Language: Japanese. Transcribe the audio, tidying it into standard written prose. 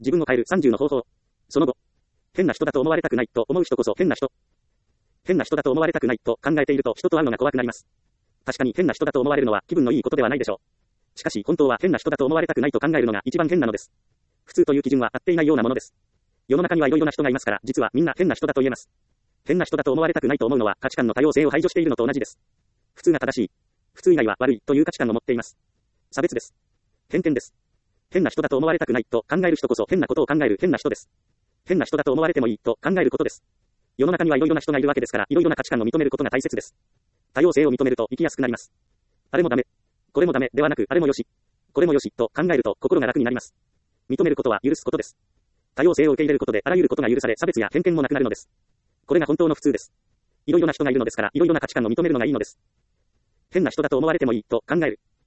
自分を変える30の方法。その後、変な人だと思われたくないと思う人こそ変な人。変な人だと思われたくないと考えていると人と会うのが怖くなります。確かに変な人だと思われるのは気分のいいことではないでしょう。しかし本当は変な人だと思われたくないと考えるのが一番変なのです。普通という基準は合っていないようなものです。世の中にはいろいろな人がいますから、実はみんな変な人だと言えます。変な人だと思われたくないと思うのは価値観の多様性を排除しているのと同じです。普通が正しい。普通以外は悪いという価値観を持っています。差別です。偏見です。変な人だと思われたくないと考える人こそ変なことを考える変な人です。変な人だと思われてもいいと考えることです。世の中にはいろいろな人がいるわけですから、いろいろな価値観を認めることが大切です。多様性を認めると生きやすくなります。あれもダメ。これもダメではなく、あれもよし。これもよしと考えると心が楽になります。認めることは許すことです。多様性を受け入れることであらゆることが許され、差別や偏見もなくなるのです。これが本当の普通です。いろいろな人がいるのですから、いろいろな価値観を認めるのがいいのです。変な人だと思われてもいいと考える。